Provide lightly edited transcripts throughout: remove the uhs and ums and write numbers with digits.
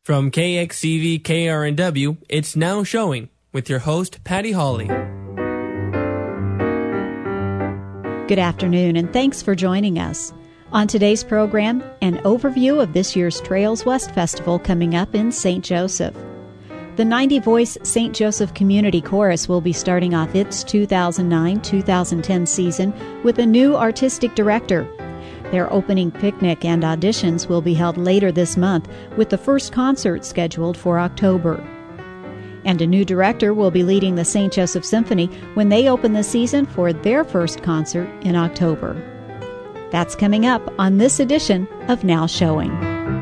From KXCV KRNW, it's Now Showing with your host, Patty Hawley. Good afternoon, and thanks for joining us. On today's program, an overview of this year's Trails West Festival coming up in St. Joseph. The 90-voice St. Joseph Community Chorus will be starting off its 2009-2010 season with a new artistic director. Their opening picnic and auditions will be held later this month, with the first concert scheduled for October. And a new director will be leading the St. Joseph Symphony when they open the season for their first concert in October. That's coming up on this edition of Now Showing.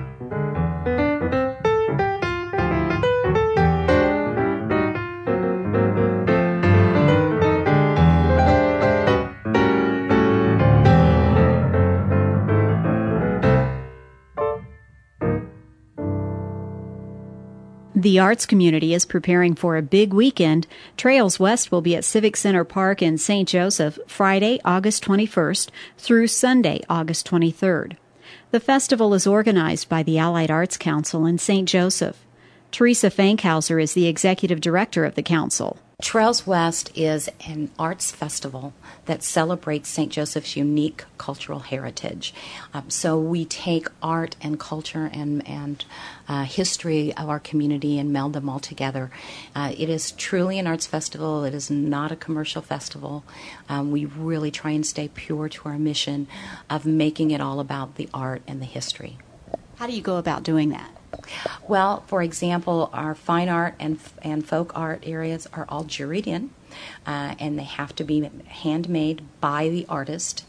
The arts community is preparing for a big weekend. Trails West will be at Civic Center Park in St. Joseph Friday, August 21st through Sunday, August 23rd. The festival is organized by the Allied Arts Council in St. Joseph. Teresa Fankhauser is the executive director of the council. Trails West is an arts festival that celebrates St. Joseph's unique cultural heritage. So we take art and culture and history of our community and meld them all together. It is truly an arts festival. It is not a commercial festival. We really try and stay pure to our mission of making it all about the art and the history. How do you go about doing that? Well, for example, our fine art and folk art areas are all juried in, and they have to be handmade by the artist.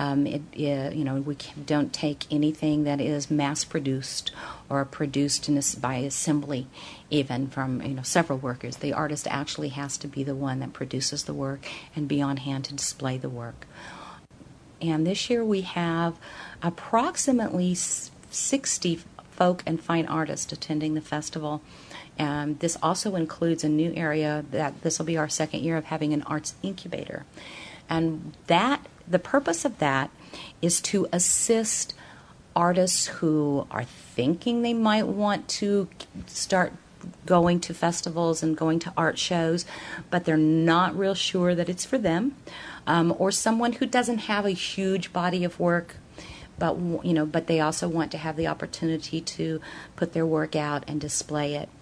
We don't take anything that is mass-produced or produced by assembly, even from several workers. The artist actually has to be the one that produces the work and be on hand to display the work. And this year we have approximately 60 folk and fine artists attending the festival. This also includes a new area that this will be our second year of having an arts incubator. And the purpose of that is to assist artists who are thinking they might want to start going to festivals and going to art shows, but they're not real sure that it's for them, or someone who doesn't have a huge body of work, but they also want to have the opportunity to put their work out and display it.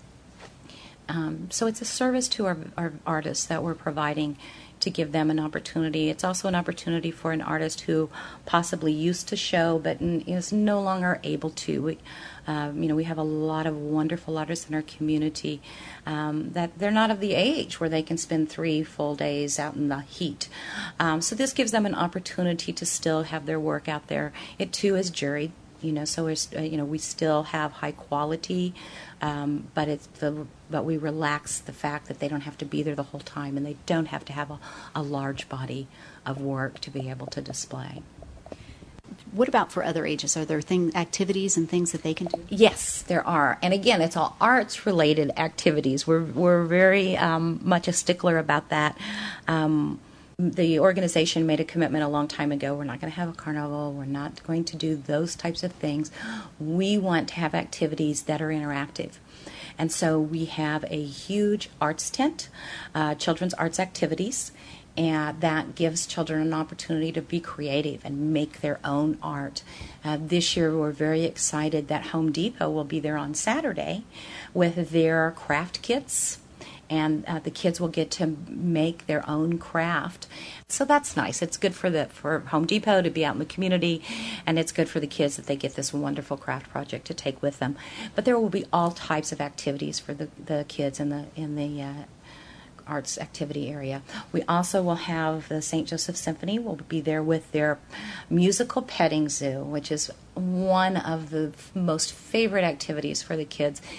So it's a service to our artists that we're providing to give them an opportunity. It's also an opportunity for an artist who possibly used to show but is no longer able to. We have a lot of wonderful artists in our community that they're not of the age where they can spend 3 full days out in the heat. So this gives them an opportunity to still have their work out there. It too is juried, so we still have high quality, but we relax the fact that they don't have to be there the whole time, and they don't have to have a large body of work to be able to display. What about for other ages? Are there activities and things that they can do? Yes, there are. And again, it's all arts-related activities. We're very much a stickler about that. The organization made a commitment a long time ago. We're not going to have a carnival. We're not going to do those types of things. We want to have activities that are interactive. And so we have a huge arts tent, children's arts activities, and that gives children an opportunity to be creative and make their own art. This year we're very excited that Home Depot will be there on Saturday with their craft kits, and the kids will get to make their own craft. So that's nice. It's good for Home Depot to be out in the community, and it's good for the kids that they get this wonderful craft project to take with them. But there will be all types of activities for the kids in the arts activity area. We also will have the St. Joseph Symphony will be there with their musical petting zoo, which is one of the most favorite activities for the kids.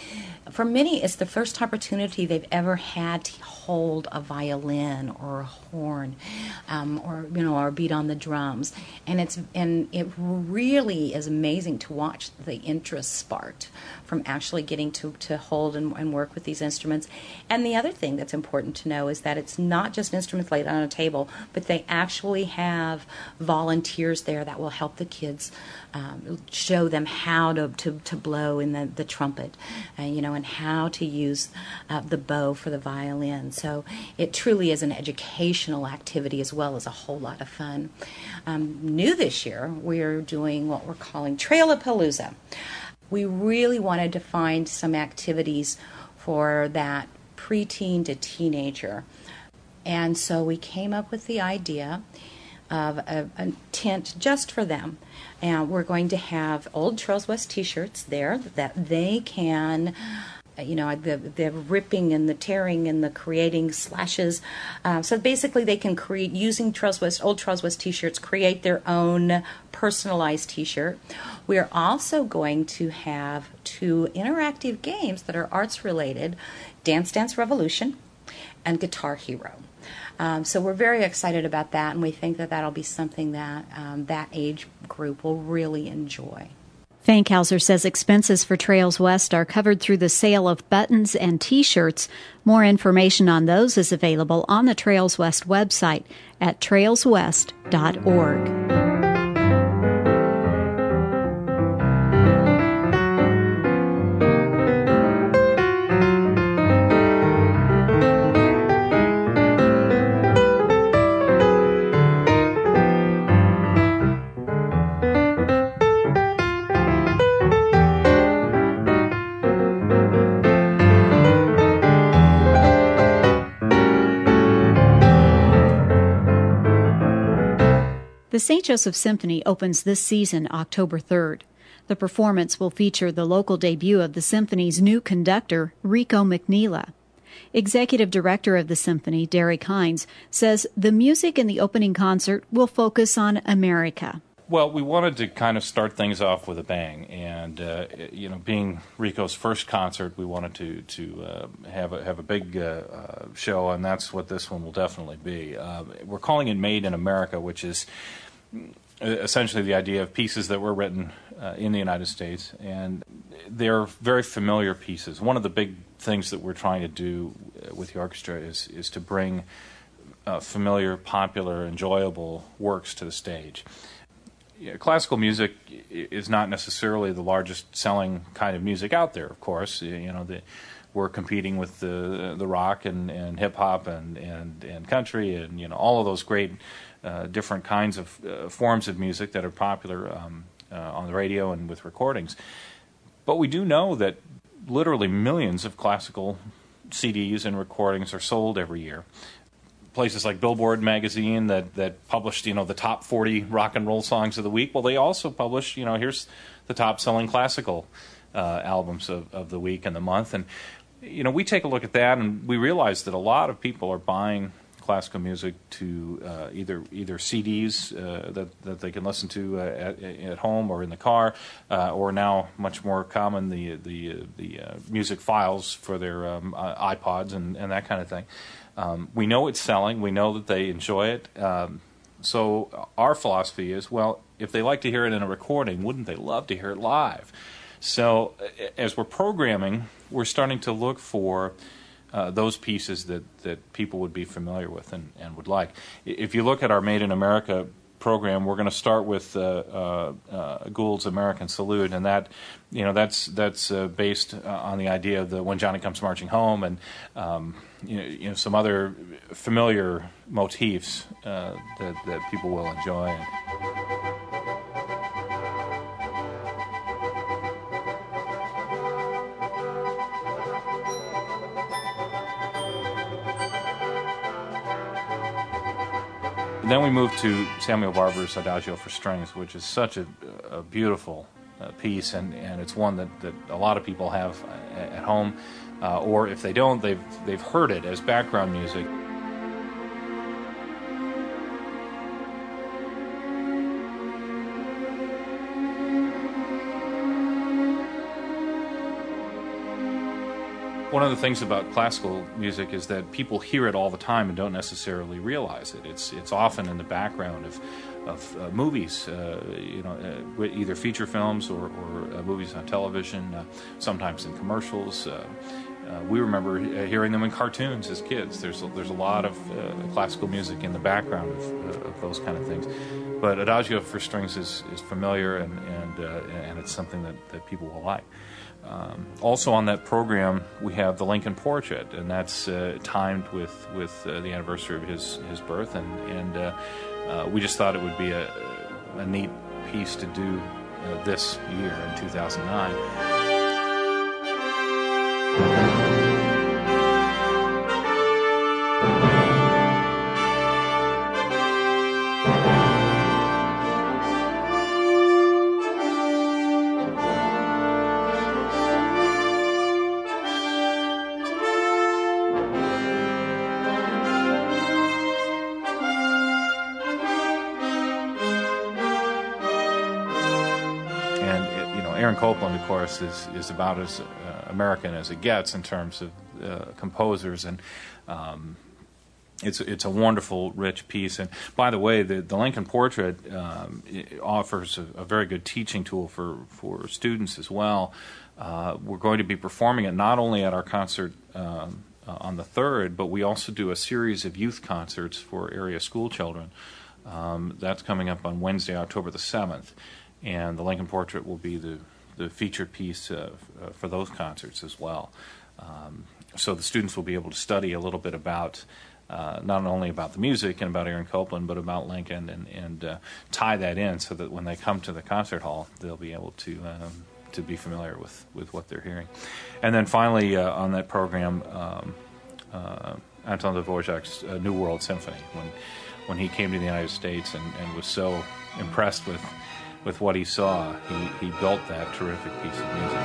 for many, it's the first opportunity they've ever had to hold a violin or a horn, or beat on the drums, and it really is amazing to watch the interest sparked from actually getting to hold and work with these instruments. And the other thing that's important to know is that it's not just instruments laid on a table, but they actually have volunteers there that will help the kids show them how to blow in the trumpet, and how to use the bow for the violin. So it truly is an educational activity as well as a whole lot of fun. New this year, we're doing what we're calling Trail-a-Palooza. We really wanted to find some activities for that preteen to teenager. And so we came up with the idea of a tent just for them. And we're going to have old Trails West t-shirts there that they can, the ripping and the tearing and the creating slashes. So basically they can create, using old Trails West t-shirts, create their own personalized t-shirt. We're also going to have 2 interactive games that are arts related, Dance Dance Revolution and Guitar Hero. So we're very excited about that, and we think that that'll be something that that age group will really enjoy. Fankhauser says expenses for Trails West are covered through the sale of buttons and T-shirts. More information on those is available on the Trails West website at trailswest.org. The St. Joseph Symphony opens this season October 3rd. The performance will feature the local debut of the symphony's new conductor, Rico McNeela. Executive Director of the Symphony, Derek Hines, says the music in the opening concert will focus on America. Well, we wanted to kind of start things off with a bang, and being Rico's first concert, we wanted to have a big show, and that's what this one will definitely be. We're calling it Made in America, which is essentially the idea of pieces that were written in the United States, and they're very familiar pieces. One of the big things that we're trying to do with the orchestra is to bring familiar, popular, enjoyable works to the stage. Classical music is not necessarily the largest selling kind of music out there, of course. We're competing with the rock and hip hop and country and all of those great different kinds of forms of music that are popular on the radio and with recordings. But we do know that literally millions of classical CDs and recordings are sold every year. Places like Billboard magazine that published, the top 40 rock and roll songs of the week. Well, they also publish, here's the top selling classical albums of the week and the month. And, we take a look at that and we realize that a lot of people are buying classical music to either CDs that they can listen to at home or in the car, or now much more common the music files for their iPods and that kind of thing. We know it's selling. We know that they enjoy it. So our philosophy is, well, if they like to hear it in a recording, wouldn't they love to hear it live? So as we're programming, we're starting to look for those pieces that people would be familiar with and would like. If you look at our Made in America program, we're going to start with Gould's American Salute, and that's based on the idea of the When Johnny Comes Marching Home, and some other familiar motifs that people will enjoy. Then we moved to Samuel Barber's Adagio for Strings, which is such a beautiful piece, and it's one that a lot of people have at home, or if they don't, they've heard it as background music. One of the things about classical music is that people hear it all the time and don't necessarily realize it. It's often in the background of movies, either feature films or movies on television, sometimes in commercials. We remember hearing them in cartoons as kids. There's a lot of classical music in the background of those kind of things. But Adagio for strings is familiar, and it's something that people will like. Also on that program, we have the Lincoln Portrait, and that's timed with the anniversary of his birth, and we just thought it would be a neat piece to do this year in 2009. Aaron Copland, of course, is about as American as it gets in terms of composers, and it's a wonderful, rich piece. And by the way, the Lincoln Portrait offers a very good teaching tool for students as well. We're going to be performing it not only at our concert on the 3rd, but we also do a series of youth concerts for area school children. That's coming up on Wednesday, October the 7th. And the Lincoln Portrait will be the featured piece for those concerts as well. So the students will be able to study a little bit about not only about the music and about Aaron Copland, but about Lincoln, and tie that in so that when they come to the concert hall, they'll be able to be familiar with what they're hearing. And then finally on that program, Anton Dvorak's New World Symphony. When he came to the United States and was so impressed with what he saw, he built that terrific piece of music.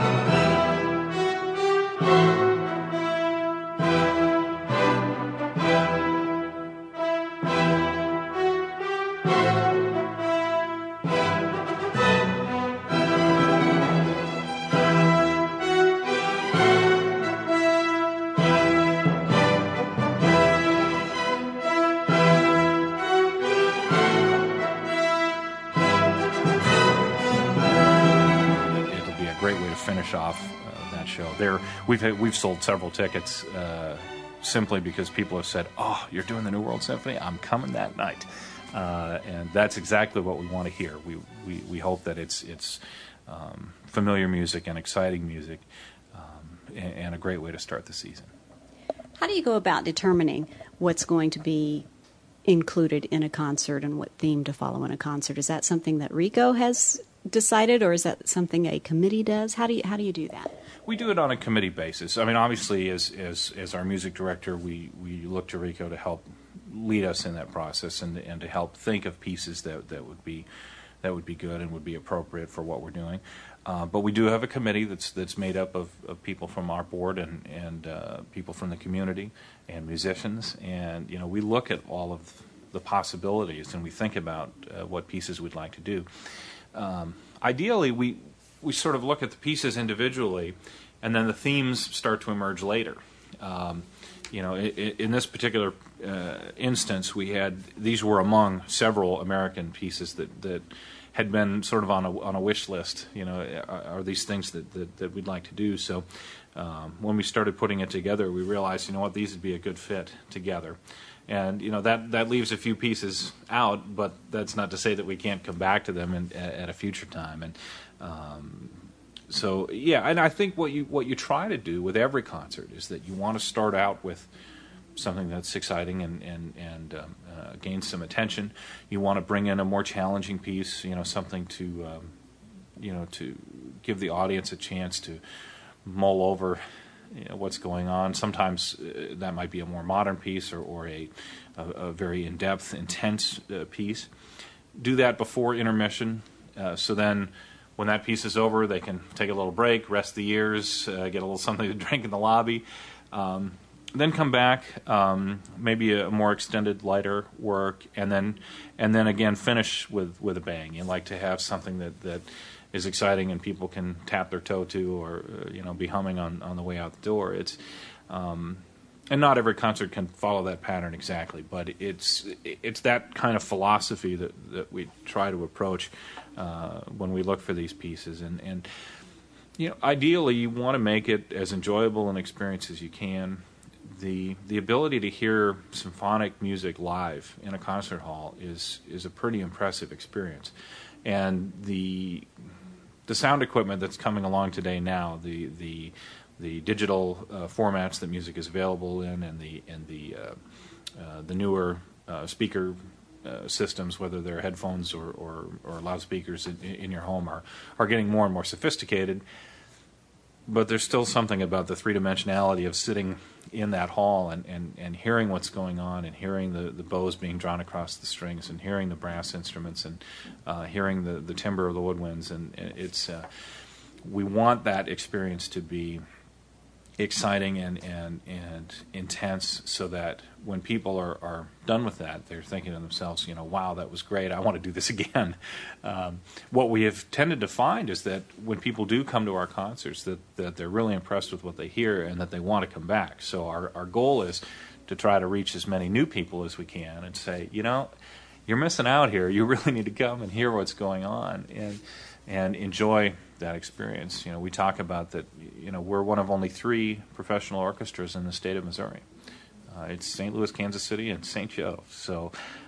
Finish off that show. We've sold several tickets simply because people have said, "Oh, you're doing the New World Symphony? I'm coming that night," and that's exactly what we want to hear. We hope that it's familiar music and exciting music, and a great way to start the season. How do you go about determining what's going to be included in a concert and what theme to follow in a concert? Is that something that Rico has decided, or is that something a committee does? How do you do that? We do it on a committee basis. I mean, obviously, as our music director, we look to Rico to help lead us in that process and to help think of pieces that would be good and would be appropriate for what we're doing. But we do have a committee that's made up of people from our board and people from the community and musicians, and we look at all of the possibilities and we think about what pieces we'd like to do. Ideally, we sort of look at the pieces individually, and then the themes start to emerge later. In this particular instance, these were among several American pieces that had been sort of on a wish list. Are these things that we'd like to do? So when we started putting it together, we realized, these would be a good fit together. And that leaves a few pieces out, but that's not to say that we can't come back to them at a future time. And and I think what you try to do with every concert is that you want to start out with something that's exciting and gain some attention. You want to bring in a more challenging piece, something to give the audience a chance to mull over what's going on. Sometimes that might be a more modern piece or a very in-depth, intense piece. Do that before intermission, so then when that piece is over, they can take a little break, rest the ears, get a little something to drink in the lobby, then come back, maybe a more extended, lighter work, and then again finish with a bang. You like to have something that is exciting and people can tap their toe to, or be humming on the way out the door. It's and not every concert can follow that pattern exactly, but it's that kind of philosophy that we try to approach when we look for these pieces. And ideally, you want to make it as enjoyable an experience as you can. The ability to hear symphonic music live in a concert hall is a pretty impressive experience. And the sound equipment that's coming along today now, the digital formats that music is available in, and the newer speaker systems, whether they're headphones or loudspeakers in your home, are getting more and more sophisticated. But there's still something about the three-dimensionality of sitting in that hall and hearing what's going on, and hearing the bows being drawn across the strings, and hearing the brass instruments, and hearing the timbre of the woodwinds. And it's we want that experience to be exciting and intense, so that when people are done with that, they're thinking to themselves, wow, that was great, I want to do this again. What we have tended to find is that when people do come to our concerts, that they're really impressed with what they hear, and that they want to come back. So our goal is to try to reach as many new people as we can and say, you're missing out here, you really need to come and hear what's going on and enjoy that experience. We talk about that. We're one of only 3 professional orchestras in the state of Missouri. It's St. Louis, Kansas City, and St. Joe. So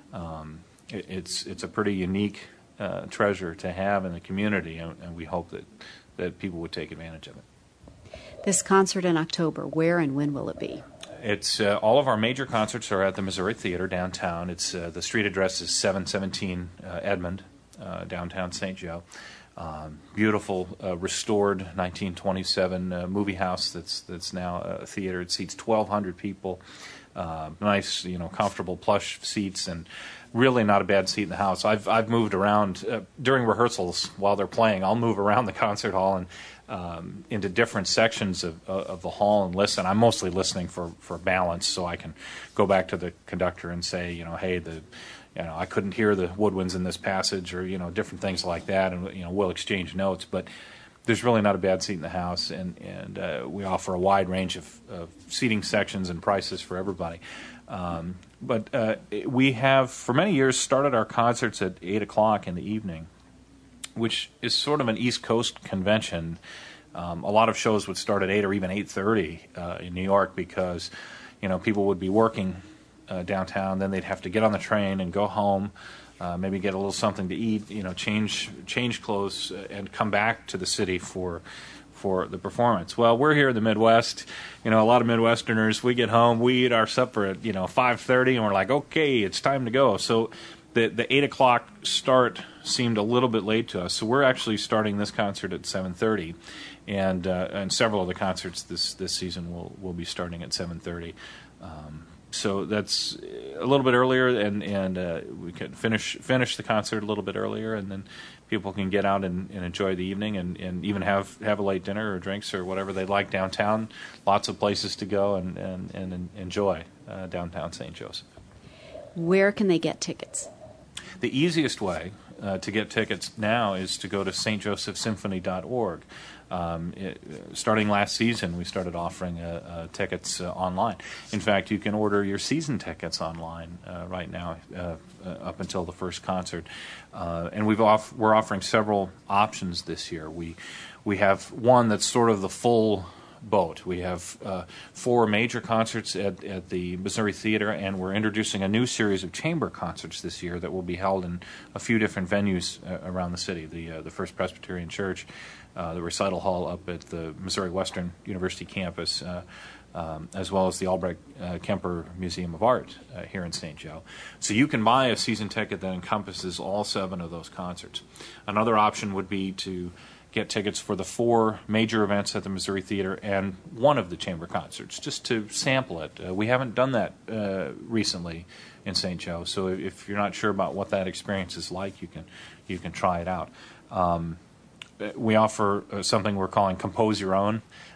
it's a pretty unique treasure to have in the community, and we hope that people would take advantage of it. This concert in October, where and when will it be? It's all of our major concerts are at the Missouri Theater downtown. It's the street address is 717 Edmond, downtown St. Joe. Beautiful, restored 1927 movie house that's now a theater. It seats 1,200 people. Nice, comfortable plush seats, and really not a bad seat in the house. I've moved around during rehearsals while they're playing. I'll move around the concert hall and into different sections of the hall and listen. I'm mostly listening for balance, so I can go back to the conductor and say, hey, I couldn't hear the woodwinds in this passage, or different things like that, and we'll exchange notes. But there's really not a bad seat in the house, and we offer a wide range of seating sections and prices for everybody. But we have, for many years, started our concerts at 8 o'clock in the evening, which is sort of an East Coast convention. A lot of shows would start at 8 or even 8:30 in New York, because people would be working downtown. Then they'd have to get on the train and go home, maybe get a little something to eat, change clothes, and come back to the city for the performance. Well, we're here in the Midwest. A lot of Midwesterners, we get home, we eat our supper at 5:30, and we're like, okay, it's time to go. So the 8 o'clock start seemed a little bit late to us. So we're actually starting this concert at 7:30, and several of the concerts this season will be starting at 7:30. So that's a little bit earlier, and we can finish the concert a little bit earlier, and then people can get out and enjoy the evening, and even have a late dinner or drinks or whatever they like downtown. Lots of places to go and enjoy downtown St. Joseph. Where can they get tickets? The easiest way to get tickets now is to go to stjosephsymphony.org. Starting last season, we started offering tickets online. In fact, you can order your season tickets online right now up until the first concert. And we're offering several options this year. We have one that's sort of the full boat. We have 4 major concerts at the Missouri Theater, and we're introducing a new series of chamber concerts this year that will be held in a few different venues around the city. The First Presbyterian Church, the recital hall up at the Missouri Western University campus, as well as the Albrecht Kemper Museum of Art here in St. Joe. So you can buy a season ticket that encompasses all 7 of those concerts. Another option would be to get tickets for the 4 major events at the Missouri Theater and one of the chamber concerts, just to sample it. We haven't done that recently in St. Joe, so if you're not sure about what that experience is like, you can try it out. We offer something we're calling Compose Your Own.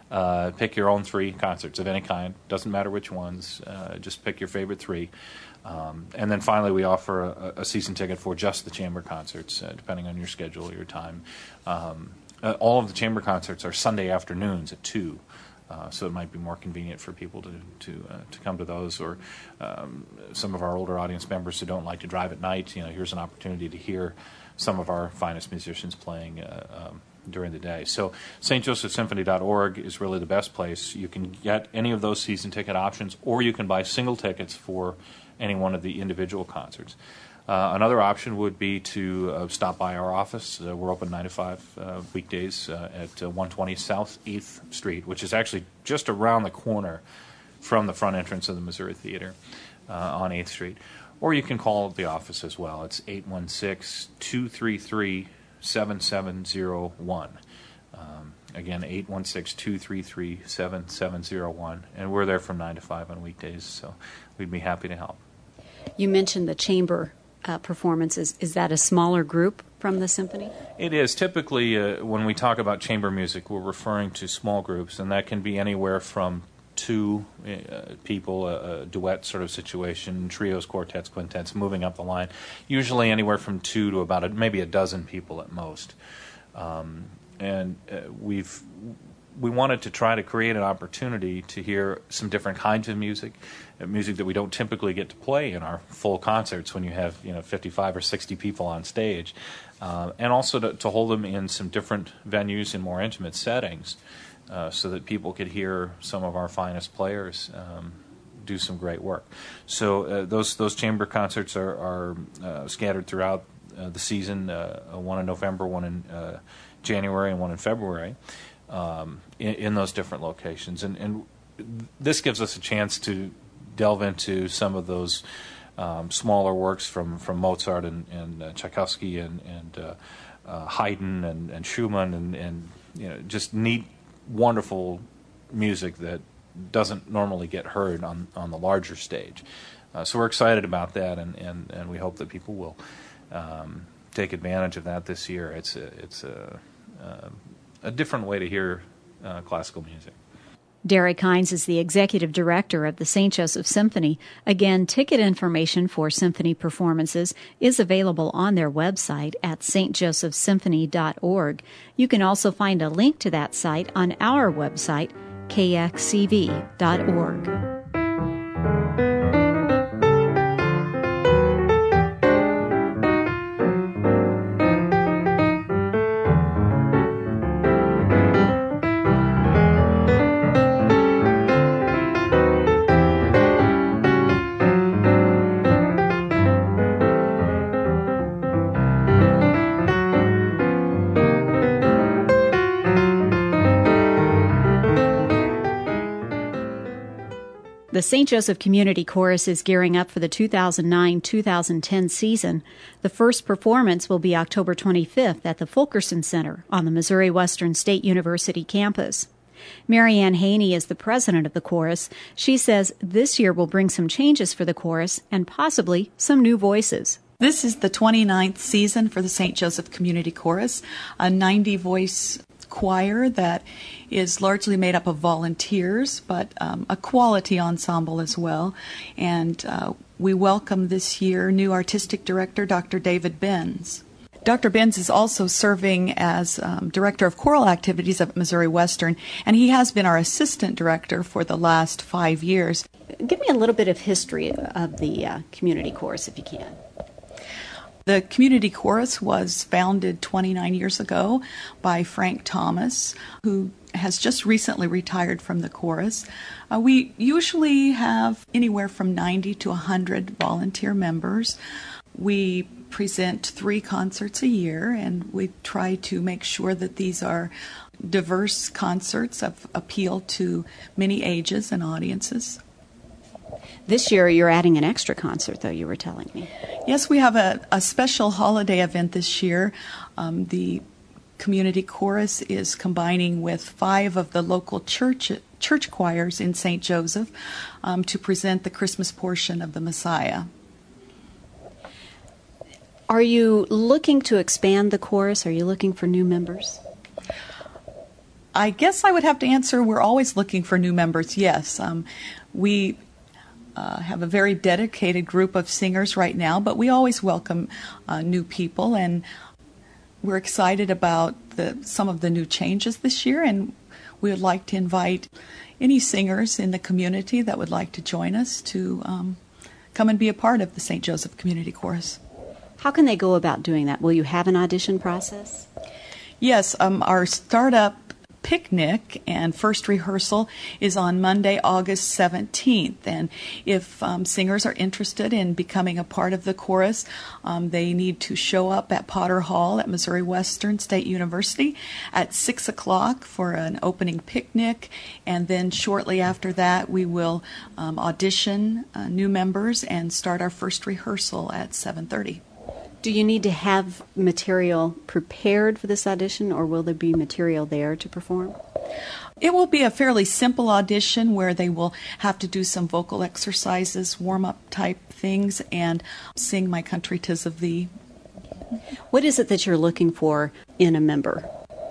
Pick your own 3 concerts of any kind. Doesn't matter which ones. Just pick your favorite 3. And then finally, we offer a season ticket for just the chamber concerts, depending on your schedule or your time. All of the chamber concerts are Sunday afternoons at 2. So it might be more convenient for people to come to those, or some of our older audience members who don't like to drive at night. Here's an opportunity to hear some of our finest musicians playing during the day. So stjosephsymphony.org is really the best place. You can get any of those season ticket options, or you can buy single tickets for any one of the individual concerts. Another option would be to stop by our office. We're open 9 to 5 weekdays at 120 South 8th Street, which is actually just around the corner from the front entrance of the Missouri Theater on 8th Street. Or you can call the office as well. It's 816-233-7701. Again, 816-233-7701. And we're there from 9 to 5 on weekdays, so we'd be happy to help. You mentioned the chamber performances. Is that a smaller group from the symphony? It is. Typically, when we talk about chamber music, we're referring to small groups, and that can be anywhere from 2 people, a duet sort of situation, trios, quartets, quintets, moving up the line. Usually anywhere from 2 to about maybe a dozen people at most. We wanted to try to create an opportunity to hear some different kinds of music that we don't typically get to play in our full concerts when you have 55 or 60 people on stage, and also to hold them in some different venues in more intimate settings, so that people could hear some of our finest players do some great work. So those chamber concerts are scattered throughout the season, one in November, one in January, and one in February. In those different locations, and this gives us a chance to delve into some of those smaller works from Mozart and Tchaikovsky and Haydn and Schumann and just neat, wonderful music that doesn't normally get heard on the larger stage. So we're excited about that, and we hope that people will take advantage of that this year. It's a different way to hear classical music. Derek Hines is the executive director of the St. Joseph Symphony. Again, ticket information for symphony performances is available on their website at stjosephsymphony.org. You can also find a link to that site on our website, kxcv.org. The St. Joseph Community Chorus is gearing up for the 2009-2010 season. The first performance will be October 25th at the Fulkerson Center on the Missouri Western State University campus. Marianne Haney is the president of the chorus. She says this year will bring some changes for the chorus and possibly some new voices. This is the 29th season for the St. Joseph Community Chorus, a 90-voice choir that is largely made up of volunteers, but a quality ensemble as well. And we welcome this year new artistic director, Dr. David Benz. Dr. Benz is also serving as director of choral activities at Missouri Western, and he has been our assistant director for the last 5 years. Give me a little bit of history of the community chorus, if you can. The community chorus was founded 29 years ago by Frank Thomas, who has just recently retired from the chorus. We usually have anywhere from 90 to 100 volunteer members. We present 3 concerts a year, and we try to make sure that these are diverse concerts of appeal to many ages and audiences. This year you're adding an extra concert, though, you were telling me. Yes, we have a special holiday event this year. The community chorus is combining with 5 of the local church choirs in St. Joseph to present the Christmas portion of the Messiah. Are you looking to expand the chorus? Are you looking for new members? I guess I would have to answer, we're always looking for new members, yes. We have a very dedicated group of singers right now, but we always welcome new people, and we're excited about some of the new changes this year, and we would like to invite any singers in the community that would like to join us to come and be a part of the St. Joseph Community Chorus. How can they go about doing that? Will you have an audition process? Yes, our startup picnic and first rehearsal is on Monday, August 17th. And if singers are interested in becoming a part of the chorus, they need to show up at Potter Hall at Missouri Western State University at 6 o'clock for an opening picnic. And then shortly after that, we will audition new members and start our first rehearsal at 7:30. Do you need to have material prepared for this audition, or will there be material there to perform? It will be a fairly simple audition where they will have to do some vocal exercises, warm-up type things, and sing My Country 'Tis of Thee. What is it that you're looking for in a member?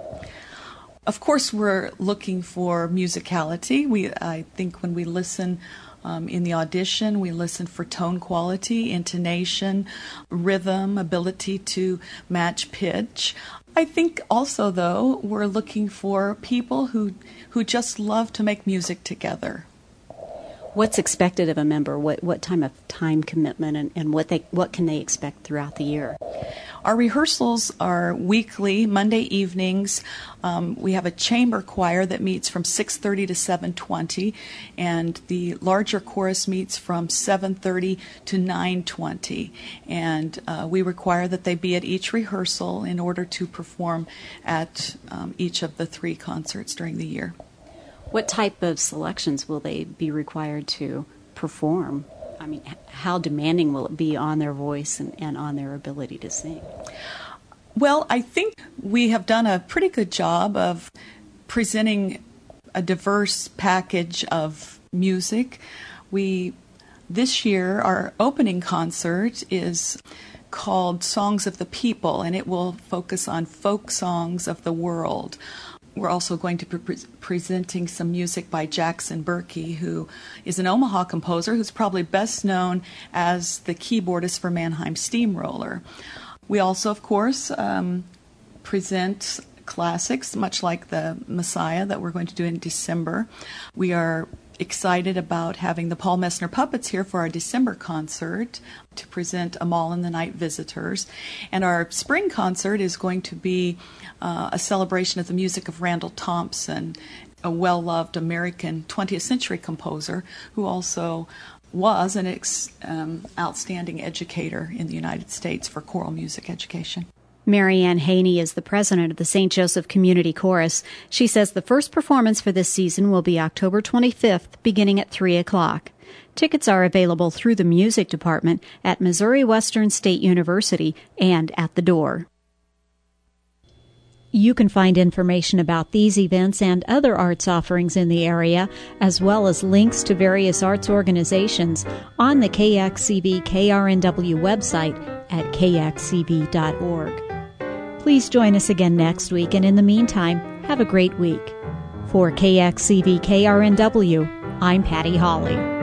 Of course, we're looking for musicality. I think when we listen in the audition, we listen for tone quality, intonation, rhythm, ability to match pitch. I think also, though, we're looking for people who just love to make music together. What's expected of a member? What time commitment, and what can they expect throughout the year? Our rehearsals are weekly, Monday evenings. We have a chamber choir that meets from 6:30 to 7:20, and the larger chorus meets from 7:30 to 9:20. And we require that they be at each rehearsal in order to perform at each of the 3 concerts during the year. What type of selections will they be required to perform? I mean, how demanding will it be on their voice and on their ability to sing? Well, I think we have done a pretty good job of presenting a diverse package of music. This year, our opening concert is called Songs of the People, and it will focus on folk songs of the world. We're also going to be presenting some music by Jackson Berkey, who is an Omaha composer who's probably best known as the keyboardist for Mannheim Steamroller. We also, of course, present classics, much like the Messiah that we're going to do in December. We are excited about having the Paul Messner Puppets here for our December concert to present Amal and the Night Visitors. And our spring concert is going to be a celebration of the music of Randall Thompson, a well-loved American 20th century composer who also was an outstanding educator in the United States for choral music education. Marianne Haney is the president of the St. Joseph Community Chorus. She says the first performance for this season will be October 25th, beginning at 3 o'clock. Tickets are available through the music department at Missouri Western State University and at the door. You can find information about these events and other arts offerings in the area, as well as links to various arts organizations, on the KXCV KRNW website at kxcv.org. Please join us again next week, and in the meantime, have a great week. For KXCV KRNW, I'm Patty Hawley.